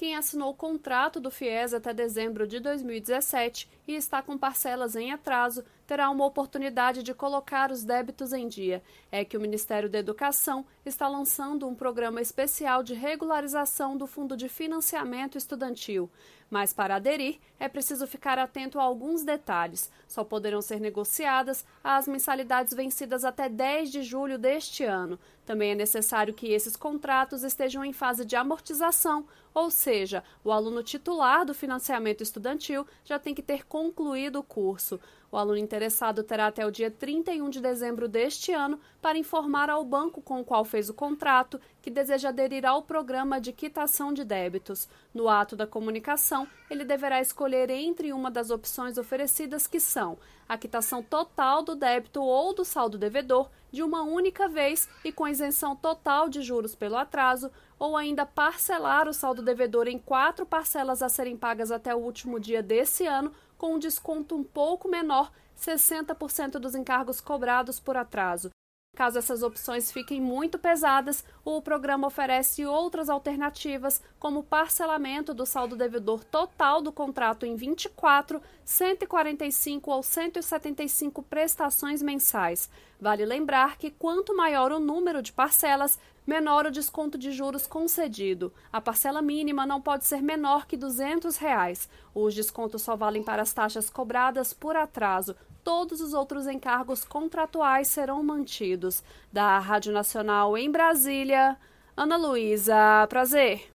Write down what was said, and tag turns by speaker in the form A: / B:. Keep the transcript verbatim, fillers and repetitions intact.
A: quem assinou o contrato do FIES até dezembro de dois mil e dezessete e está com parcelas em atraso terá uma oportunidade de colocar os débitos em dia. É que o Ministério da Educação está lançando um programa especial de regularização do Fundo de Financiamento Estudantil. Mas para aderir, é preciso ficar atento a alguns detalhes. Só poderão ser negociadas as mensalidades vencidas até dez de julho deste ano. Também é necessário que esses contratos estejam em fase de amortização, ou seja, o aluno titular do financiamento estudantil já tem que ter concluído o curso. O aluno interessado terá até o dia trinta e um de dezembro deste ano para informar ao banco com o qual fez o contrato que deseja aderir ao programa de quitação de débitos. No ato da comunicação, ele deverá escolher entre uma das opções oferecidas, que são a quitação total do débito ou do saldo devedor de uma única vez e com isenção total de juros pelo atraso, ou ainda parcelar o saldo devedor em quatro parcelas a serem pagas até o último dia desse ano, com um desconto um pouco menor, sessenta por cento dos encargos cobrados por atraso. Caso essas opções fiquem muito pesadas, o programa oferece outras alternativas, como parcelamento do saldo devedor total do contrato em vinte e quatro, cento e quarenta e cinco ou cento e setenta e cinco prestações mensais. Vale lembrar que quanto maior o número de parcelas, menor o desconto de juros concedido. A parcela mínima não pode ser menor que duzentos reais. Os descontos só valem para as taxas cobradas por atraso. Todos os outros encargos contratuais serão mantidos. Da Rádio Nacional em Brasília, Ana Luísa Prazer.